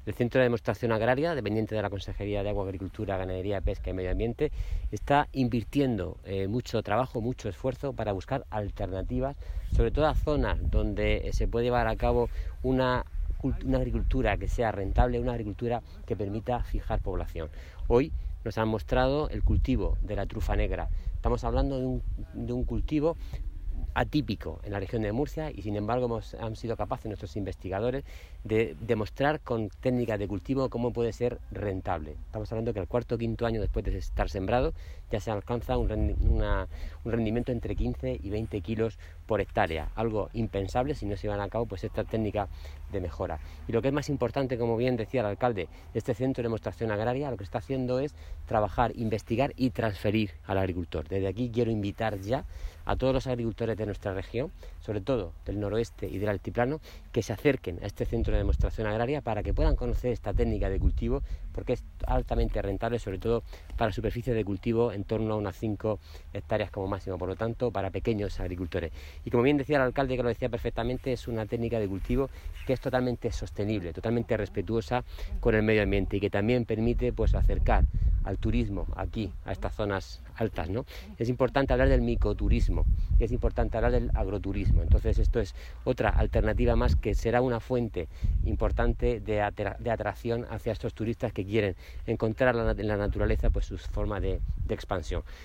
El Centro de Demostración Agraria, dependiente de la Consejería de Agua, Agricultura, Ganadería, Pesca y Medio Ambiente, está invirtiendo mucho trabajo, mucho esfuerzo para buscar alternativas, sobre todo a zonas donde se puede llevar a cabo una agricultura que sea rentable, una agricultura que permita fijar población. Hoy nos han mostrado el cultivo de la trufa negra. Estamos hablando de un cultivo atípico en la región de Murcia y sin embargo han sido capaces nuestros investigadores de demostrar con técnicas de cultivo cómo puede ser rentable. Estamos hablando que el cuarto o quinto año después de estar sembrado ya se alcanza un rendimiento entre 15 y 20 kilos por hectárea, algo impensable si no se llevan a cabo pues esta técnica de mejora. Y lo que es más importante, como bien decía el alcalde, este Centro de Demostración Agraria lo que está haciendo es trabajar, investigar y transferir al agricultor. Desde aquí quiero invitar ya a todos los agricultores de nuestra región, sobre todo del noroeste y del altiplano, que se acerquen a este Centro de Demostración Agraria para que puedan conocer esta técnica de cultivo, porque es altamente rentable, sobre todo para superficies de cultivo en torno a unas 5 hectáreas como máximo, por lo tanto para pequeños agricultores. Y como bien decía el alcalde, que lo decía perfectamente, es una técnica de cultivo que es totalmente sostenible, totalmente respetuosa con el medio ambiente y que también permite pues acercar al turismo aquí, a estas zonas altas, ¿no? Es importante hablar del micoturismo y es importante hablar del agroturismo. Entonces esto es otra alternativa más que será una fuente importante de atracción hacia estos turistas que quieren encontrar en la naturaleza pues su forma de expansión.